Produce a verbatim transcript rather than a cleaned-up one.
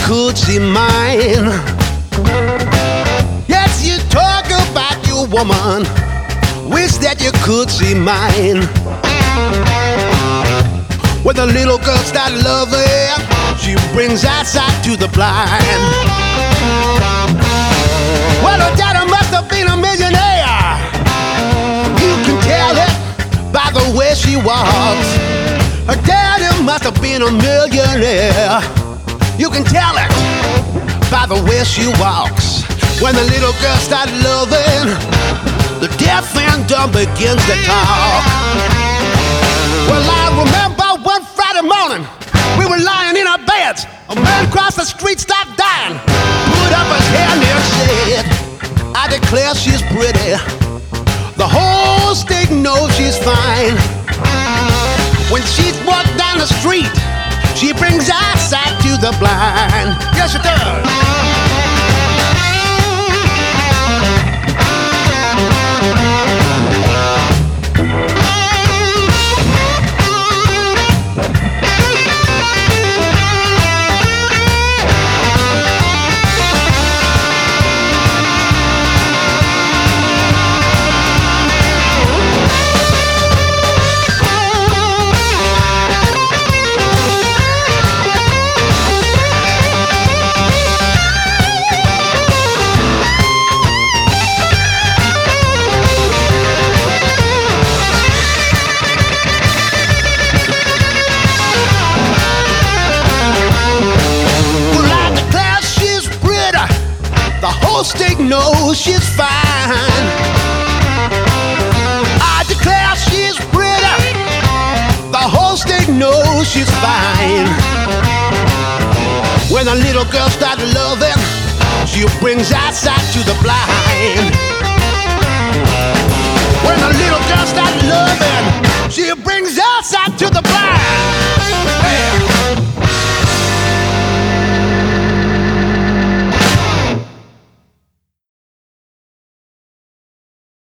could see mine. Yes, you talk about your woman. Wish that you could see mine. When the little girl started loving, she brings eyesight to the blind. Well, her daddy must have been a millionaire. You can tell it by the way she walks. Her daddy must have been a millionaire. You can tell it by the way she walks. When the little girl started loving, the deaf and dumb begins to talk. Well, I remember one Friday morning, we were lying in our beds. A man crossed the street, stopped dying, put up his hand and said, I declare she's pretty. The whole state knows she's fine. When she walks down the street, she brings eyesight to the blind. Yes, she does. The whole state knows she's fine. I declare she's pretty. The whole state knows she's fine. When a little girl started loving, she brings eyesight to the blind. When a little girl started loving, she brings eyesight to the blind.